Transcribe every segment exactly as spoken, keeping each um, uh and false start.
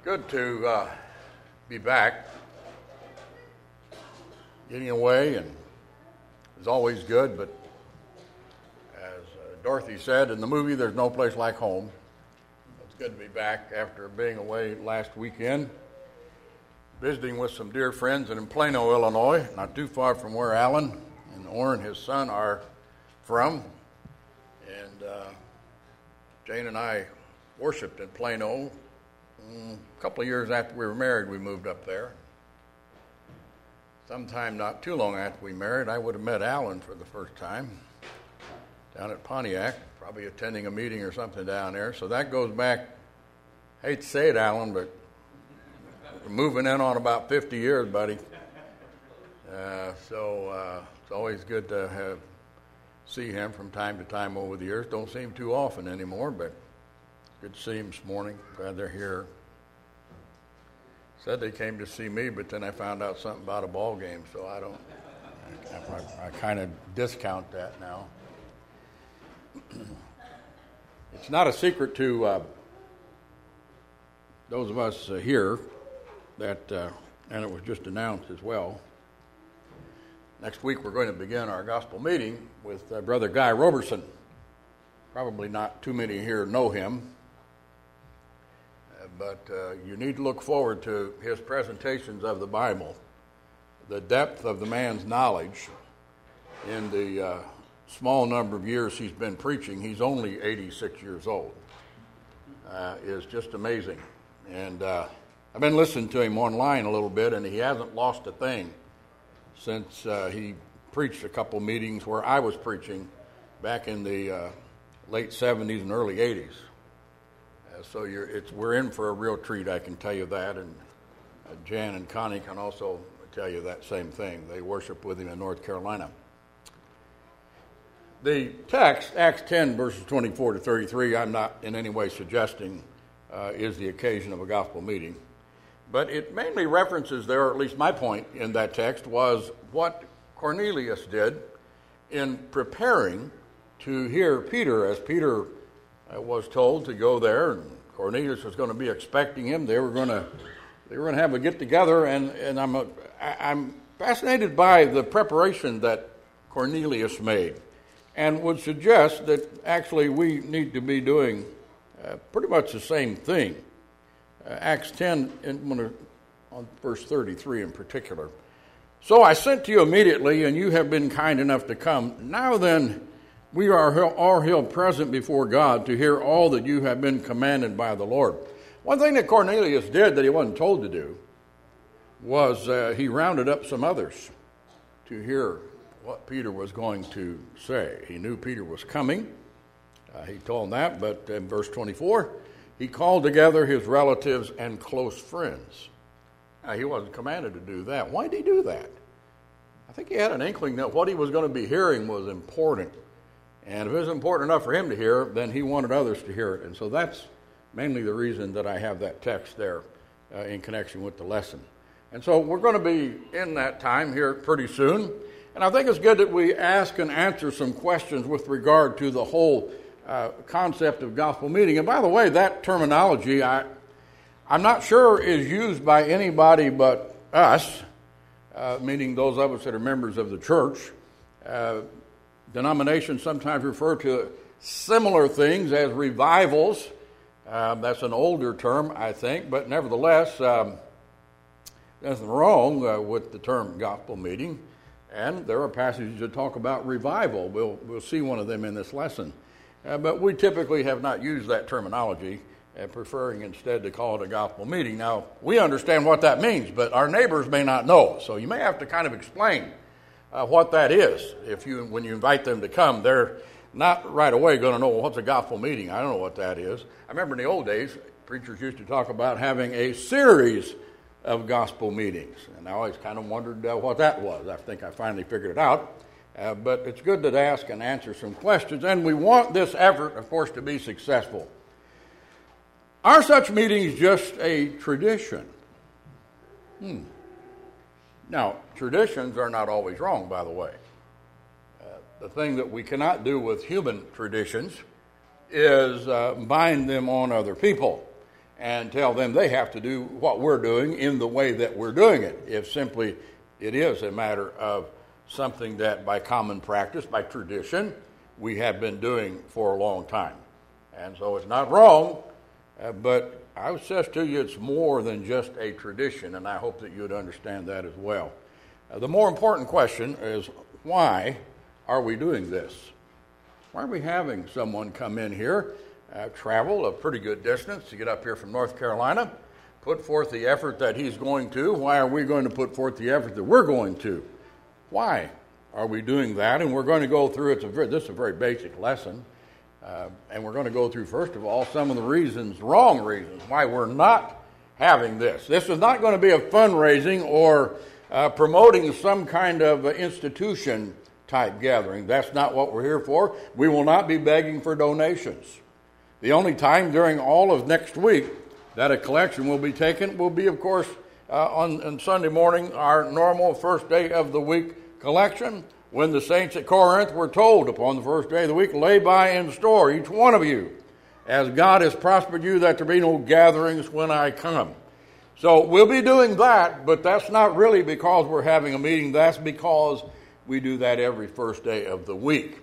Good to uh, be back. Getting away and is always good, but as uh, Dorothy said in the movie, there's no place like home. It's good to be back after being away last weekend, visiting with some dear friends in Plano, Illinois, not too far from where Alan and Orrin, his son, are from. And uh, Jane and I worshiped in Plano. A couple of years after we were married, we moved up there. Sometime not too long after we married, I would have met Alan for the first time down at Pontiac, probably attending a meeting or something down there. So that goes back, I hate to say it, Alan, but we're moving in on about fifty years, buddy. Uh, so uh, it's always good to have see him from time to time over the years. Don't see him too often anymore, but good to see him this morning. Glad they're here. Said they came to see me, but then I found out something about a ball game, so I don't. I, I, I kind of discount that now. It's not a secret to uh, those of us uh, here that, uh, and it was just announced as well. Next week we're going to begin our gospel meeting with uh, Brother Guy Roberson. Probably not too many here know him. But uh, you need to look forward to his presentations of the Bible, the depth of the man's knowledge in the uh, small number of years he's been preaching. He's only eighty-six years old. Uh, is just amazing. And uh, I've been listening to him online a little bit, and he hasn't lost a thing since uh, he preached a couple meetings where I was preaching back in the uh, late seventies and early eighties. So you're, it's, we're in for a real treat, I can tell you that, and uh, Jan and Connie can also tell you that same thing. They worship with him in North Carolina. The text, Acts ten, verses twenty-four to thirty-three, I'm not in any way suggesting uh, is the occasion of a gospel meeting, but it mainly references there, or at least my point in that text, was what Cornelius did in preparing to hear Peter, as Peter was told to go there, and Cornelius was going to be expecting him. They were going to, they were going to have a get together, and and I'm a, I'm fascinated by the preparation that Cornelius made, and would suggest that actually we need to be doing uh, pretty much the same thing. Uh, Acts ten, in, on verse thirty-three in particular. So I sent to you immediately, and you have been kind enough to come. Now then, we are all here present before God to hear all that you have been commanded by the Lord. One thing that Cornelius did that he wasn't told to do was uh, he rounded up some others to hear what Peter was going to say. He knew Peter was coming. Uh, he told them that, but in verse twenty-four, he called together his relatives and close friends. Now, he wasn't commanded to do that. Why did he do that? I think he had an inkling that what he was going to be hearing was important. And if it was important enough for him to hear, then he wanted others to hear it. And so that's mainly the reason that I have that text there uh, in connection with the lesson. And so we're going to be in that time here pretty soon. And I think it's good that we ask and answer some questions with regard to the whole uh, concept of gospel meeting. And by the way, that terminology, I, I'm not sure is used by anybody but us, uh, meaning those of us that are members of the church. Uh, Denominations sometimes refer to similar things as revivals. Um, that's an older term, I think, but nevertheless, um, there's nothing wrong uh, with the term gospel meeting. And there are passages that talk about revival. We'll we'll see one of them in this lesson. Uh, but we typically have not used that terminology, uh, preferring instead to call it a gospel meeting. Now, we understand what that means, but our neighbors may not know. So you may have to kind of explain Uh, what that is. If you, when you invite them to come, they're not right away going to know, well, what's a gospel meeting? I don't know what that is. I remember in the old days, preachers used to talk about having a series of gospel meetings, and I always kind of wondered uh, what that was. I think I finally figured it out. Uh, but it's good to ask and answer some questions, and we want this effort, of course, to be successful. Are such meetings just a tradition? Hmm. Now, traditions are not always wrong, by the way. Uh, the thing that we cannot do with human traditions is uh, bind them on other people. and tell them they have to do what we're doing in the way that we're doing it, if simply it is a matter of something that by common practice, by tradition, we have been doing for a long time. And so it's not wrong, uh, but I would suggest to you it's more than just a tradition, and I hope that you would understand that as well. Uh, the more important question is, why are we doing this? Why are we having someone come in here, uh, travel a pretty good distance to get up here from North Carolina, put forth the effort that he's going to? Why are we going to put forth the effort that we're going to? Why are we doing that? And we're going to go through, it's a very, this is a very basic lesson, uh, and we're going to go through, first of all, some of the reasons, wrong reasons, why we're not having this. This is not going to be a fundraising or uh, promoting some kind of uh, institution type gathering. That's not what we're here for. We will not be begging for donations. The only time during all of next week that a collection will be taken will be, of course, uh, on, on Sunday morning, our normal first day of the week collection, when the saints at Corinth were told upon the first day of the week, lay by and store, each one of you, as God has prospered you, that there be no gatherings when I come. So we'll be doing that, but that's not really because we're having a meeting. That's because we do that every first day of the week.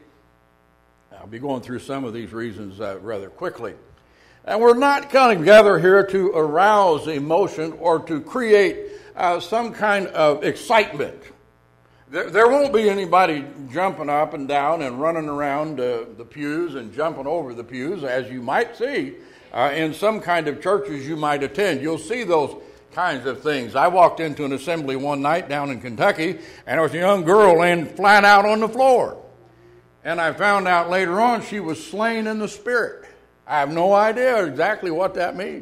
I'll be going through some of these reasons uh, rather quickly. And we're not coming together here to arouse emotion or to create uh, some kind of excitement. There, there won't be anybody jumping up and down and running around uh, the pews and jumping over the pews, as you might see uh, in some kind of churches you might attend. You'll see those kinds of things. I walked into an assembly one night down in Kentucky, and there was a young girl laying flat out on the floor. And I found out later on she was slain in the spirit. I have no idea exactly what that means.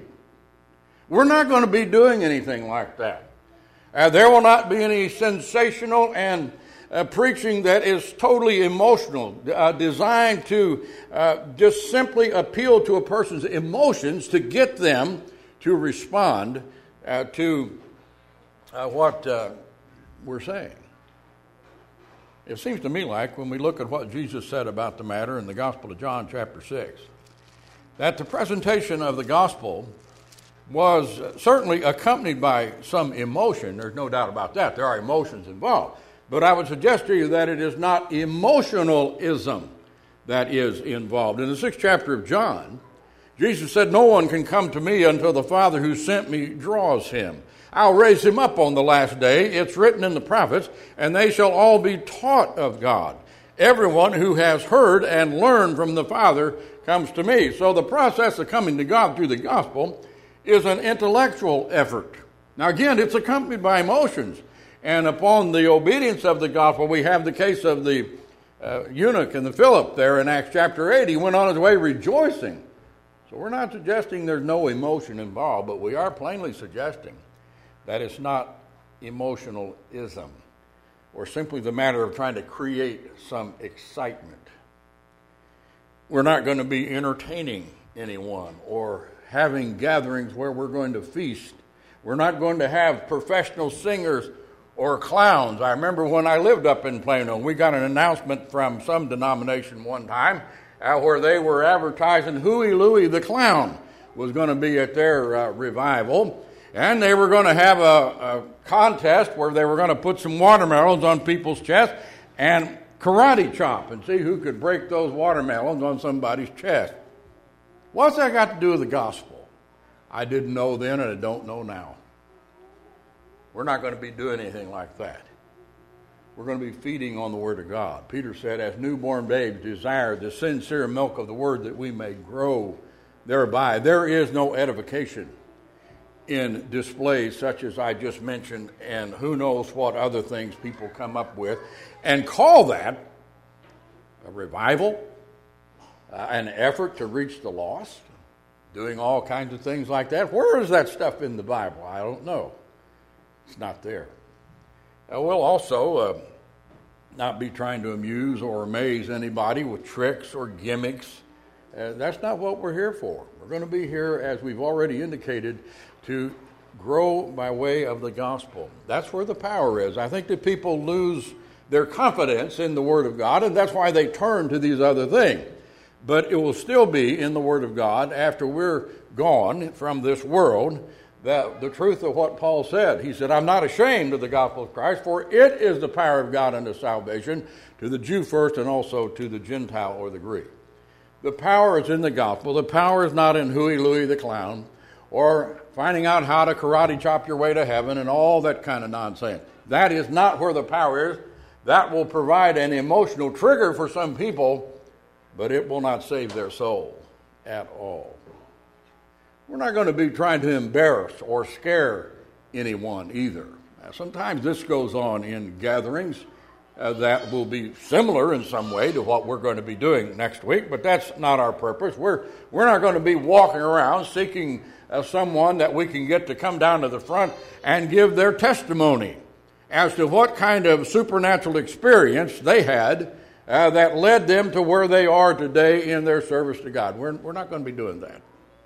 We're not going to be doing anything like that. Uh, there will not be any sensational and uh, preaching that is totally emotional, uh, designed to uh, just simply appeal to a person's emotions to get them to respond uh, to uh, what uh, we're saying. It seems to me like when we look at what Jesus said about the matter in the Gospel of John chapter six, that the presentation of the gospel was certainly accompanied by some emotion. There's no doubt about that. There are emotions involved. But I would suggest to you that it is not emotionalism that is involved. In the sixth chapter of John, Jesus said, "No one can come to me until the Father who sent me draws him. I'll raise him up on the last day. It's written in the prophets, and they shall all be taught of God. Everyone who has heard and learned from the Father comes to me." So the process of coming to God through the gospel is an intellectual effort. Now again, it's accompanied by emotions. And upon the obedience of the gospel, we have the case of the uh, eunuch and the Philip there in Acts chapter eight. He went on his way rejoicing. So we're not suggesting there's no emotion involved, but we are plainly suggesting that it's not emotionalism or simply the matter of trying to create some excitement. We're not going to be entertaining anyone or having gatherings where we're going to feast. We're not going to have professional singers or clowns. I remember when I lived up in Plano, we got an announcement from some denomination one time uh, where they were advertising Huey Louie the Clown was going to be at their uh, revival. And they were going to have a, a contest where they were going to put some watermelons on people's chests and karate chop and see who could break those watermelons on somebody's chest. What's that got to do with the gospel? I didn't know then and I don't know now. We're not going to be doing anything like that. We're going to be feeding on the Word of God. Peter said, as newborn babes desire the sincere milk of the Word that we may grow thereby. There is no edification in displays such as I just mentioned, and who knows what other things people come up with, and call that a revival, uh, an effort to reach the lost, doing all kinds of things like that. Where is that stuff in the Bible? I don't know. It's not there. Uh, we'll also uh, not be trying to amuse or amaze anybody with tricks or gimmicks. Uh, that's not what we're here for. We're going to be here, as we've already indicated, to grow by way of the gospel. That's where the power is. I think that people lose their confidence in the Word of God, and that's why they turn to these other things. But it will still be in the Word of God after we're gone from this world, that the truth of what Paul said. He said, I'm not ashamed of the gospel of Christ, for it is the power of God unto salvation, to the Jew first and also to the Gentile or the Greek. The power is in the gospel. The power is not in Huey Louie the Clown or finding out how to karate chop your way to heaven and all that kind of nonsense. That is not where the power is. That will provide an emotional trigger for some people, but it will not save their soul at all. We're not going to be trying to embarrass or scare anyone either. Now, sometimes this goes on in gatherings uh, that will be similar in some way to what we're going to be doing next week, but that's not our purpose. We're, we're not going to be walking around seeking uh, someone that we can get to come down to the front and give their testimony as to what kind of supernatural experience they had uh, that led them to where they are today in their service to God. We're, we're not going to be doing that.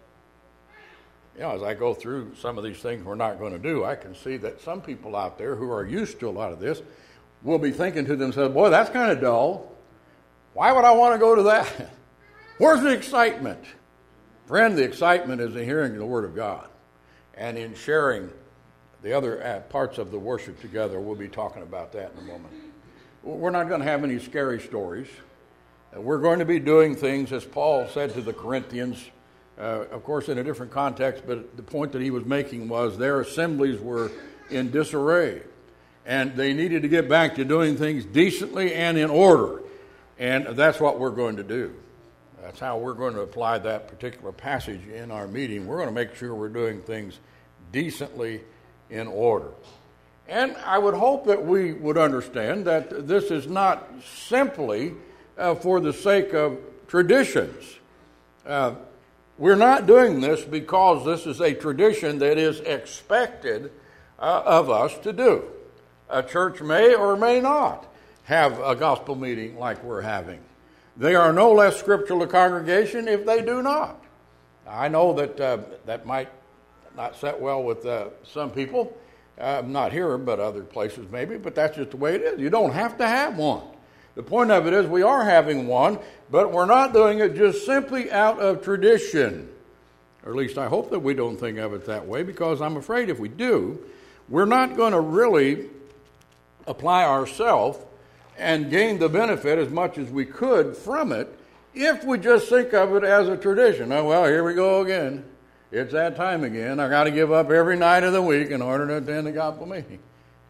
You know, as I go through some of these things we're not going to do, I can see that some people out there who are used to a lot of this will be thinking to themselves, boy, that's kind of dull. Why would I want to go to that? Where's the excitement? Friend, the excitement is in hearing the Word of God and in sharing the other uh, parts of the worship together. We'll be talking about that in a moment. We're not going to have any scary stories. Uh, we're going to be doing things, as Paul said to the Corinthians, Uh, of course, in a different context, but the point that he was making was their assemblies were in disarray, and they needed to get back to doing things decently and in order, and that's what we're going to do. That's how we're going to apply that particular passage in our meeting. We're going to make sure we're doing things decently in order. And I would hope that we would understand that this is not simply uh, for the sake of traditions. Uh, We're not doing this because this is a tradition that is expected uh, of us to do. A church may or may not have a gospel meeting like we're having. They are no less scriptural a congregation if they do not. I know that uh, that might not set well with uh, some people, uh, not here, but other places maybe, but that's just the way it is. You don't have to have one. The point of it is we are having one, but we're not doing it just simply out of tradition. Or at least I hope that we don't think of it that way, because I'm afraid if we do, we're not going to really apply ourselves and gain the benefit as much as we could from it if we just think of it as a tradition. Oh, well, here we go again. It's that time again. I got to give up every night of the week in order to attend the gospel meeting.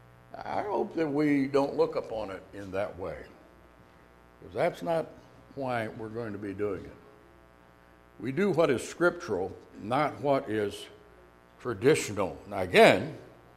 I hope that we don't look upon it in that way, because that's not why we're going to be doing it. We do what is scriptural, not what is traditional. Now again,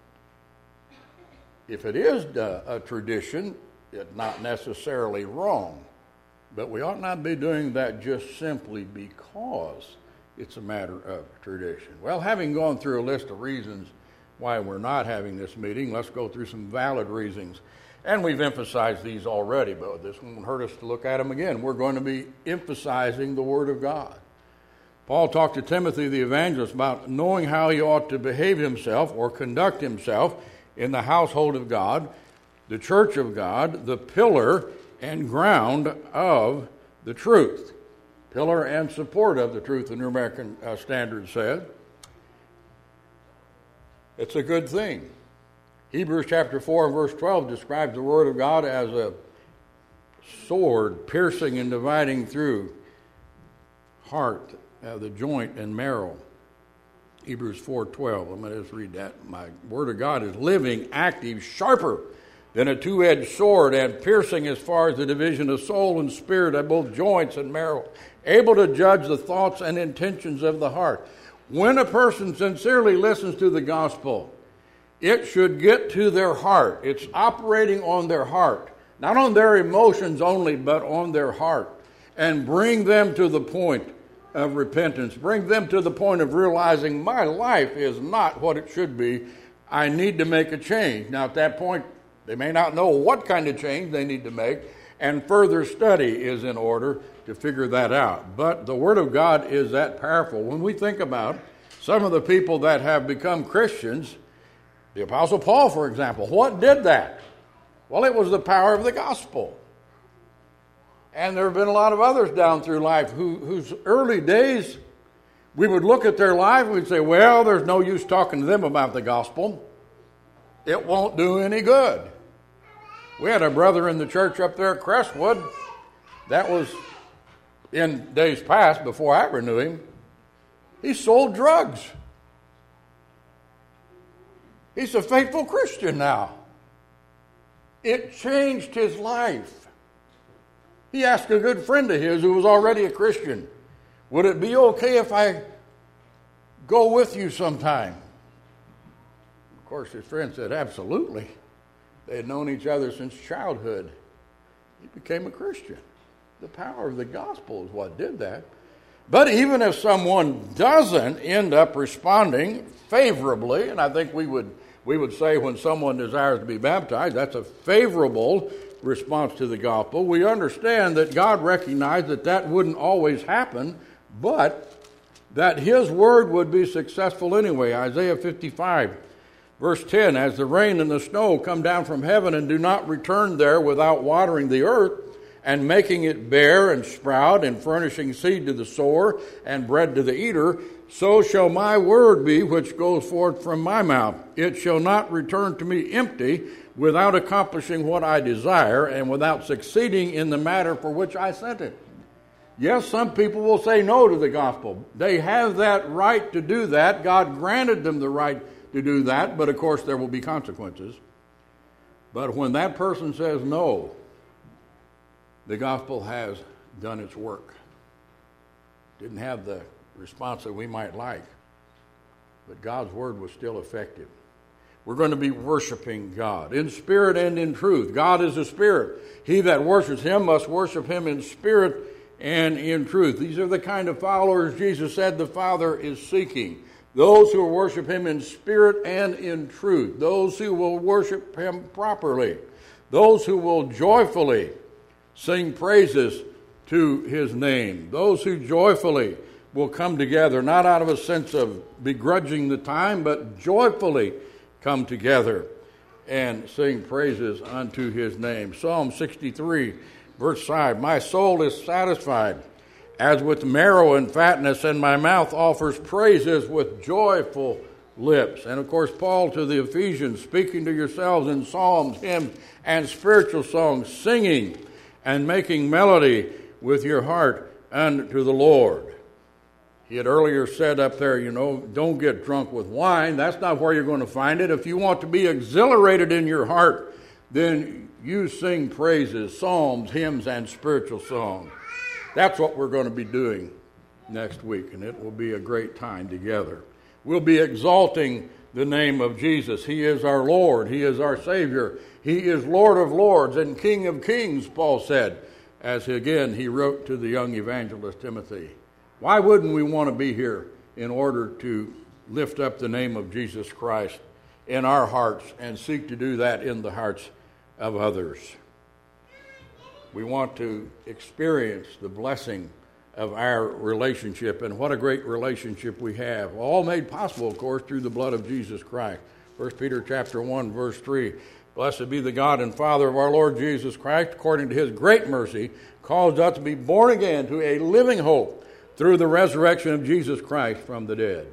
if it is a tradition, it's not necessarily wrong, but we ought not be doing that just simply because it's a matter of tradition. Well, having gone through a list of reasons why we're not having this meeting, let's go through some valid reasons. And we've emphasized these already, but this won't hurt us to look at them again. We're going to be emphasizing the Word of God. Paul talked to Timothy the evangelist about knowing how he ought to behave himself or conduct himself in the household of God, the church of God, the pillar and ground of the truth. Pillar and support of the truth, the New American uh, Standard said. It's a good thing. Hebrews chapter four and verse twelve describes the Word of God as a sword piercing and dividing through heart, uh, the joint and marrow. Hebrews four twelve. I'm going to just read that. My Word of God is living, active, sharper than a two-edged sword, and piercing as far as the division of soul and spirit, at both joints and marrow, able to judge the thoughts and intentions of the heart. When a person sincerely listens to the gospel, it should get to their heart. It's operating on their heart, not on their emotions only, but on their heart, and bring them to the point of repentance. Bring them to the point of realizing my life is not what it should be. I need to make a change. Now, at that point, they may not know what kind of change they need to make, and further study is in order to figure that out. But the Word of God is that powerful. When we think about some of the people that have become Christians, the Apostle Paul, for example, what did that? Well, it was the power of the gospel. And there have been a lot of others down through life who, whose early days we would look at their life and we'd say, well, there's no use talking to them about the gospel. It won't do any good. We had a brother in the church up there at Crestwood. That was in days past, before I ever knew him. He sold drugs. He's a faithful Christian now. It changed his life. He asked a good friend of his who was already a Christian, would it be okay if I go with you sometime? Of course, his friend said, absolutely. They had known each other since childhood. He became a Christian. The power of the gospel is what did that. But even if someone doesn't end up responding favorably, and I think we would we would say when someone desires to be baptized, that's a favorable response to the gospel. We understand that God recognized that that wouldn't always happen, but that his word would be successful anyway. Isaiah fifty-five, verse ten, as the rain and the snow come down from heaven and do not return there without watering the earth, and making it bear and sprout, and furnishing seed to the sower and bread to the eater, so shall my word be which goes forth from my mouth. It shall not return to me empty, without accomplishing what I desire, and without succeeding in the matter for which I sent it. Yes, some people will say no to the gospel. They have that right to do that. God granted them the right to do that, but of course there will be consequences. But when that person says no, the gospel has done its work. Didn't have the response that we might like, but God's word was still effective. We're going to be worshiping God in spirit and in truth. God is a spirit. He that worships him must worship him in spirit and in truth. These are the kind of followers Jesus said the Father is seeking. Those who worship him in spirit and in truth. Those who will worship him properly. Those who will joyfully sing praises to his name. Those who joyfully will come together, not out of a sense of begrudging the time, but joyfully come together and sing praises unto his name. Psalm sixty-three, verse five, my soul is satisfied as with marrow and fatness, and my mouth offers praises with joyful lips. And of course, Paul to the Ephesians, speaking to yourselves in psalms, hymns, and spiritual songs, singing and making melody with your heart unto the Lord. He had earlier said up there, you know, don't get drunk with wine. That's not where you're going to find it. If you want to be exhilarated in your heart, then you sing praises, psalms, hymns, and spiritual songs. That's what we're going to be doing next week, and it will be a great time together. We'll be exalting the name of Jesus. He is our Lord. He is our Savior. He is Lord of lords and King of kings, Paul said, as again he wrote to the young evangelist Timothy. Why wouldn't we want to be here in order to lift up the name of Jesus Christ in our hearts and seek to do that in the hearts of others? We want to experience the blessing of our relationship, and what a great relationship we have. All made possible, of course, through the blood of Jesus Christ. First Peter chapter one, verse three. Blessed be the God and Father of our Lord Jesus Christ, according to his great mercy, caused us to be born again to a living hope through the resurrection of Jesus Christ from the dead.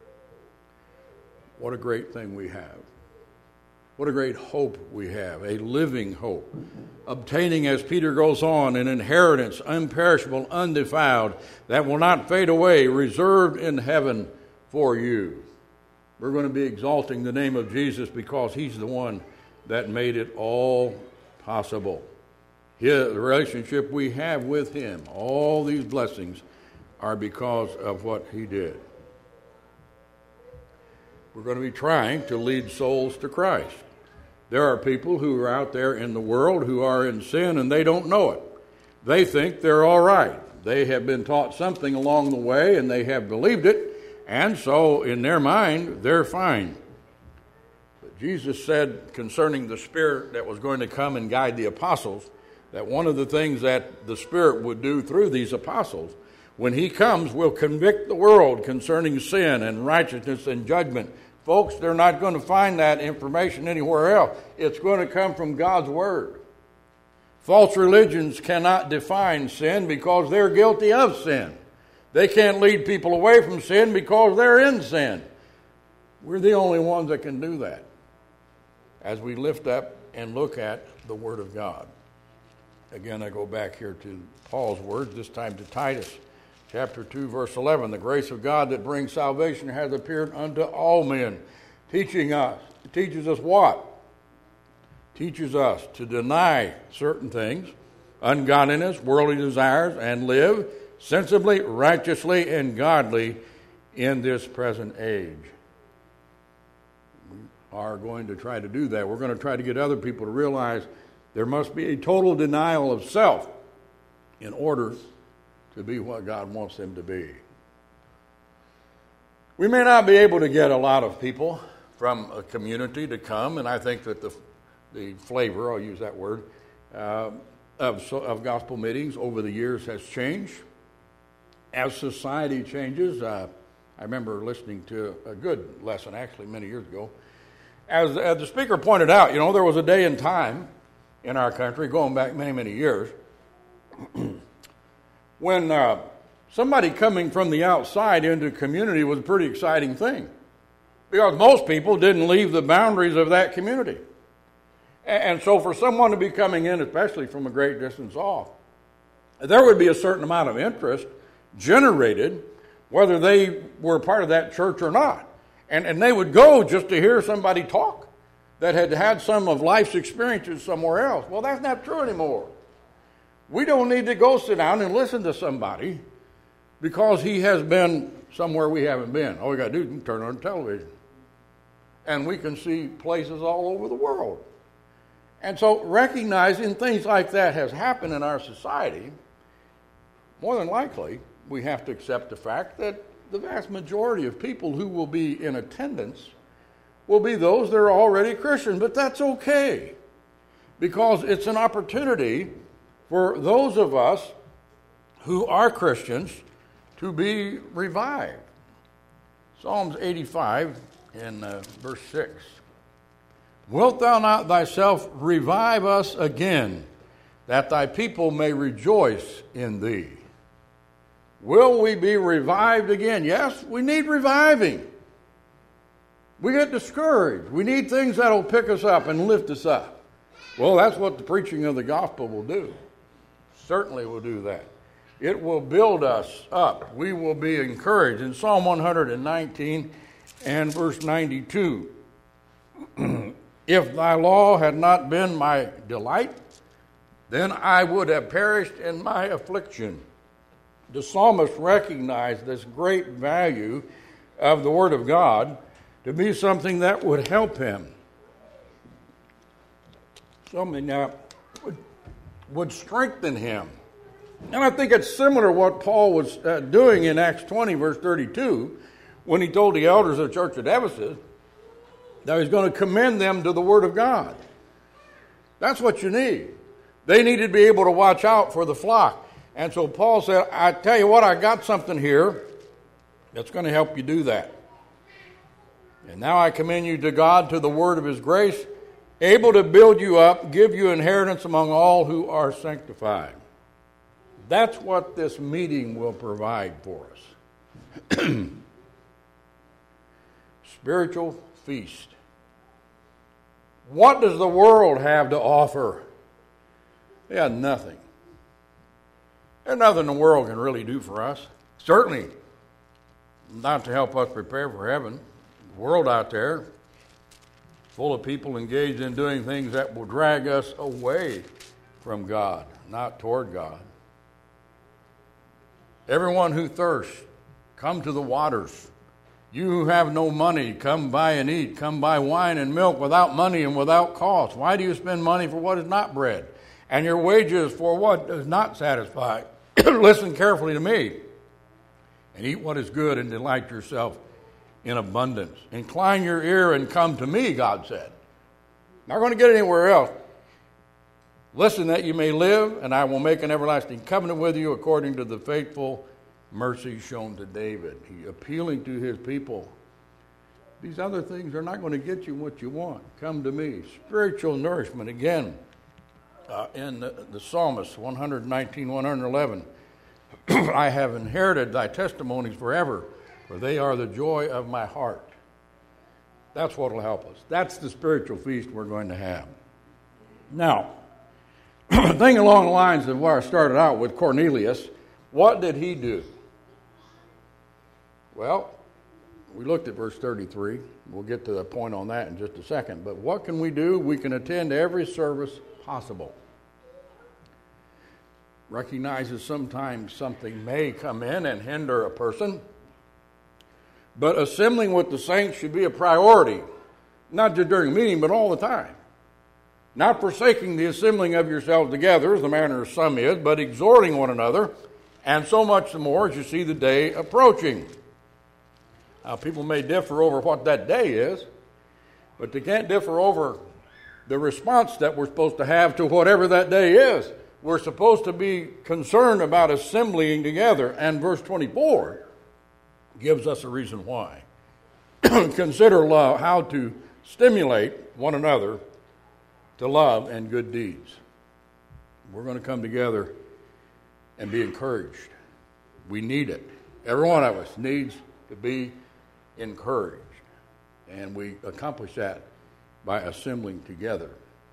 What a great thing we have. What a great hope we have, a living hope. Obtaining, as Peter goes on, an inheritance, imperishable, undefiled, that will not fade away, reserved in heaven for you. We're going to be exalting the name of Jesus because he's the one that made it all possible. His, the relationship we have with him, all these blessings are because of what he did. We're going to be trying to lead souls to Christ. There are people who are out there in the world who are in sin and they don't know it. They think they're all right. They have been taught something along the way and they have believed it, and so in their mind, they're fine. But Jesus said concerning the Spirit that was going to come and guide the apostles, that one of the things that the Spirit would do through these apostles, when he comes, will convict the world concerning sin and righteousness and judgment. Folks, they're not going to find that information anywhere else. It's going to come from God's Word. False religions cannot define sin because they're guilty of sin. They can't lead people away from sin because they're in sin. We're the only ones that can do that as we lift up and look at the Word of God. Again, I go back here to Paul's words, this time to Titus, chapter two, verse eleven. The grace of God that brings salvation has appeared unto all men, teaching us, teaches us what? Teaches us to deny certain things, ungodliness, worldly desires, and live sensibly, righteously, and godly in this present age. We are going to try to do that. We're going to try to get other people to realize there must be a total denial of self in order to be what God wants them to be. We may not be able to get a lot of people from a community to come, and I think that the the flavor, I'll use that word, uh, of, of gospel meetings over the years has changed. As society changes, uh, I remember listening to a good lesson, actually, many years ago. As, as the speaker pointed out, you know, there was a day and time in our country, going back many, many years, when uh, somebody coming from the outside into community was a pretty exciting thing, because most people didn't leave the boundaries of that community. And so for someone to be coming in, especially from a great distance off, there would be a certain amount of interest generated, whether they were part of that church or not. And, and they would go just to hear somebody talk that had had some of life's experiences somewhere else. Well, that's not true anymore. We don't need to go sit down and listen to somebody because he has been somewhere we haven't been. All we got to do is turn on television. And we can see places all over the world. And so recognizing things like that has happened in our society, more than likely, we have to accept the fact that the vast majority of people who will be in attendance will be those that are already Christian. But that's okay, because it's an opportunity for those of us who are Christians to be revived. Psalms eighty-five in uh, verse six. Wilt thou not thyself revive us again, that thy people may rejoice in thee? Will we be revived again? Yes, we need reviving. We get discouraged. We need things that will pick us up and lift us up. Well, that's what the preaching of the gospel will do. Certainly will do that. It will build us up. We will be encouraged. In Psalm one nineteen and verse ninety-two, if thy law had not been my delight, then I would have perished in my affliction. The psalmist recognized this great value of the Word of God to be something that would help him, something that would, would strengthen him. And I think it's similar to what Paul was uh, doing in Acts twenty, verse thirty-two, when he told the elders of the church at Ephesus that he's going to commend them to the Word of God. That's what you need. They needed to be able to watch out for the flock. And so Paul said, I tell you what, I got something here that's going to help you do that. And now I commend you to God, to the word of his grace, able to build you up, give you inheritance among all who are sanctified. That's what this meeting will provide for us. Spiritual feast. What does the world have to offer? They have nothing. There's nothing the world can really do for us. Certainly not to help us prepare for heaven. The world out there, full of people engaged in doing things that will drag us away from God, not toward God. Everyone who thirsts, come to the waters. You who have no money, come buy and eat. Come buy wine and milk without money and without cost. Why do you spend money for what is not bread, and your wages for what does not satisfy? Listen carefully to me, and eat what is good, and delight yourself in abundance. Incline your ear and come to me, God said. Not going to get anywhere else. Listen that you may live, and I will make an everlasting covenant with you according to the faithful mercy shown to David. He appealing to his people. These other things are not going to get you what you want. Come to me. Spiritual nourishment. Again, uh, in the, the Psalmist, one nineteen, one eleven. I have inherited thy testimonies forever, for they are the joy of my heart. That's what will help us. That's the spiritual feast we're going to have. Now, thinking along the lines of where I started out with Cornelius, what did he do? Well, we looked at verse thirty-three. We'll get to the point on that in just a second. But what can we do? We can attend every service possible. Recognizes sometimes something may come in and hinder a person, but assembling with the saints should be a priority, not just during a meeting, but all the time. Not forsaking the assembling of yourselves together, as the manner of some is, but exhorting one another, and so much the more as you see the day approaching. Now, people may differ over what that day is, but they can't differ over the response that we're supposed to have to whatever that day is. We're supposed to be concerned about assembling together, and verse twenty-four gives us a reason why. Consider love, how to stimulate one another to love and good deeds. We're going to come together and be encouraged. We need it. Every one of us needs to be encouraged, and we accomplish that by assembling together.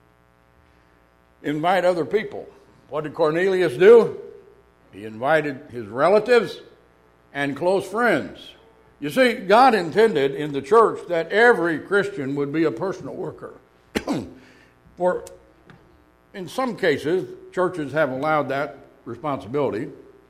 Invite other people. What did Cornelius do? He invited his relatives and close friends. You see, God intended in the church that every Christian would be a personal worker. For in some cases, churches have allowed that responsibility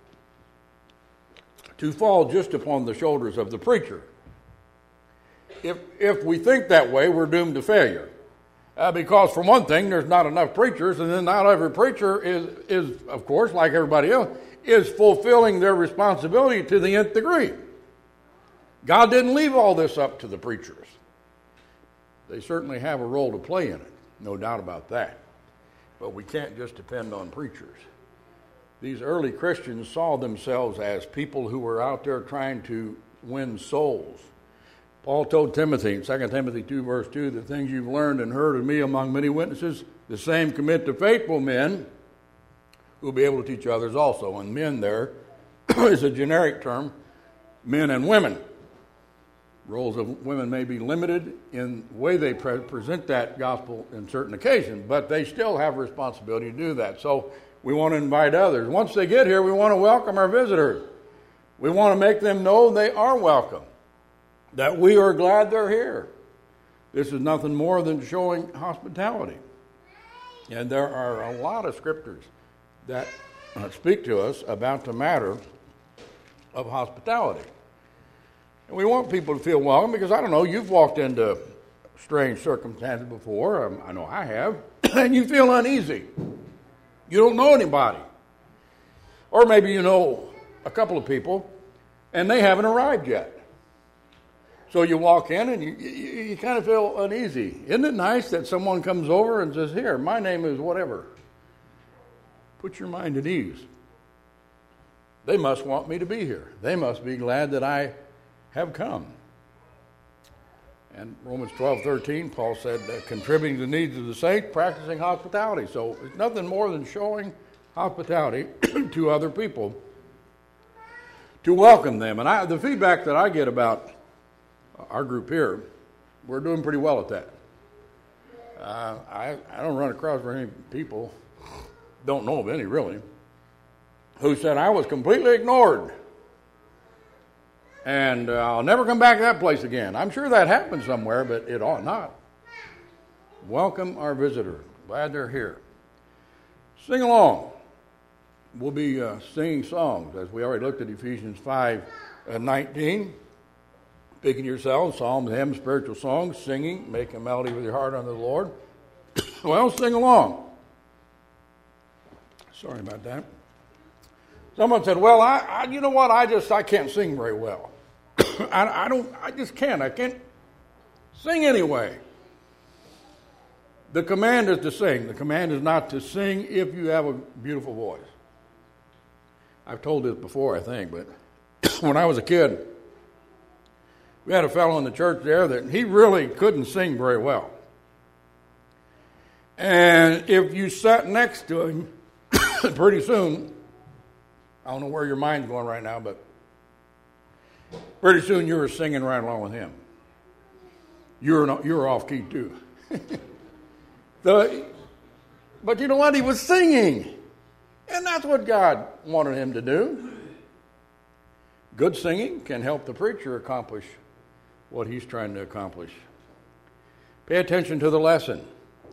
to fall just upon the shoulders of the preacher. If if we think that way, we're doomed to failure. Uh, because for one thing, there's not enough preachers, and then not every preacher is, is, of course, like everybody else, is fulfilling their responsibility to the nth degree. God didn't leave all this up to the preachers. They certainly have a role to play in it, no doubt about that. But we can't just depend on preachers. These early Christians saw themselves as people who were out there trying to win souls. Paul told Timothy in Second Timothy two, verse two, the things you've learned and heard of me among many witnesses, the same commit to faithful men who will be able to teach others also. And men there is a generic term, men and women. Roles of women may be limited in the way they pre- present that gospel in certain occasions, but they still have a responsibility to do that. So we want to invite others. Once they get here, we want to welcome our visitors. We want to make them know they are welcome, that we are glad they're here. This is nothing more than showing hospitality. And there are a lot of scriptures that uh, speak to us about the matter of hospitality. And we want people to feel welcome because, I don't know, you've walked into strange circumstances before, um, I know I have, and you feel uneasy. You don't know anybody. Or maybe you know a couple of people, and they haven't arrived yet. So you walk in and you, you, you kind of feel uneasy. Isn't it nice that someone comes over and says, here, my name is whatever. Put your mind at ease. They must want me to be here. They must be glad that I have come. And Romans twelve thirteen, Paul said, uh, contributing to the needs of the saints, practicing hospitality. So it's nothing more than showing hospitality to other people, to welcome them. And I, the feedback that I get about our group here, we're doing pretty well at that. Uh, I, I don't run across very many people, don't know of any really, who said I was completely ignored. And uh, I'll never come back to that place again. I'm sure that happens somewhere, but it ought not. Welcome our visitor. Glad they're here. Sing along. We'll be uh, singing songs, as we already looked at Ephesians five nineteen. Picking yourselves, psalms, hymns, spiritual songs, singing, making a melody with your heart unto the Lord. Well, sing along. Sorry about that. Someone said, well, I, I you know what, I just, I can't sing very well. I, I don't, I just can't, I can't sing anyway. The command is to sing. The command is not to sing if you have a beautiful voice. I've told this before, I think, but when I was a kid, we had a fellow in the church there that he really couldn't sing very well. And if you sat next to him, pretty soon, I don't know where your mind's going right now, but pretty soon you were singing right along with him. You were, not, you were off key too. the, but you know what? He was singing. And that's what God wanted him to do. Good singing can help the preacher accomplish what he's trying to accomplish. Pay attention to the lesson.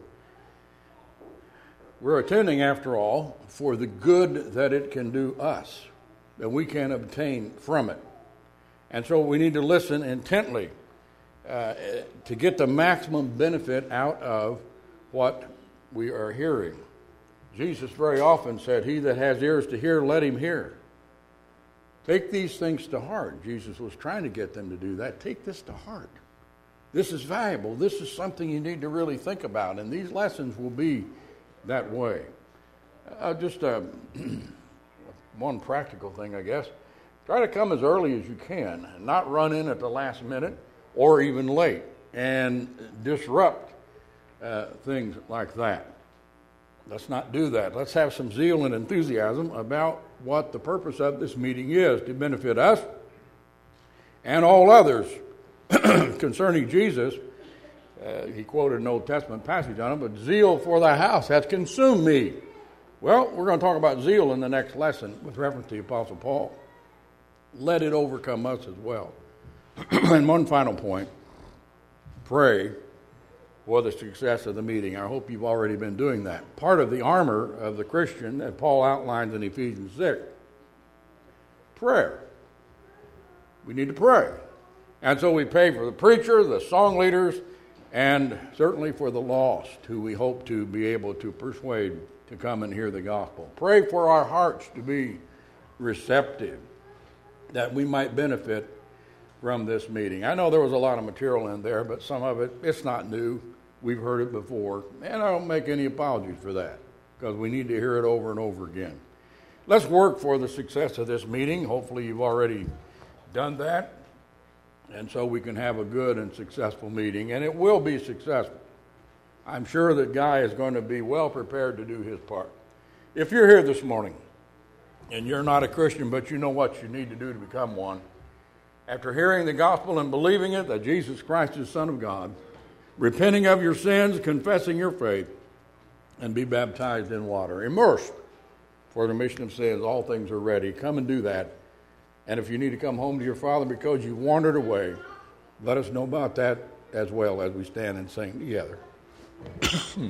We're attending, after all, for the good that it can do us, that we can obtain from it. And so we need to listen intently uh, to get the maximum benefit out of what we are hearing. Jesus very often said, "He that has ears to hear, let him hear." Take these things to heart. Jesus was trying to get them to do that. Take this to heart. This is valuable. This is something you need to really think about. And these lessons will be that way. Uh, just uh, one practical thing, I guess. Try to come as early as you can and not run in at the last minute or even late and disrupt uh, things like that. Let's not do that. Let's have some zeal and enthusiasm about what the purpose of this meeting is, to benefit us and all others. Concerning Jesus, uh, he quoted an Old Testament passage on it, but zeal for thy house hath consumed me. Well, we're going to talk about zeal in the next lesson with reference to the Apostle Paul. Let it overcome us as well. And one final point, pray for the success of the meeting. I hope you've already been doing that. Part of the armor of the Christian that Paul outlines in Ephesians six, prayer. We need to pray. And so we pray for the preacher, the song leaders, and certainly for the lost, who we hope to be able to persuade to come and hear the gospel. Pray for our hearts to be receptive, that we might benefit from this meeting. I know there was a lot of material in there, but some of it, it's not new. We've heard it before, and I don't make any apologies for that, because we need to hear it over and over again. Let's work for the success of this meeting. Hopefully you've already done that, and so we can have a good and successful meeting, and it will be successful. I'm sure that Guy is going to be well prepared to do his part. If you're here this morning, and you're not a Christian, but you know what you need to do to become one, after hearing the gospel and believing it, that Jesus Christ is Son of God, repenting of your sins, confessing your faith, and be baptized in water, immersed for the remission of sins, all things are ready. Come and do that. And if you need to come home to your Father because you wandered away, let us know about that as well as we stand and sing together.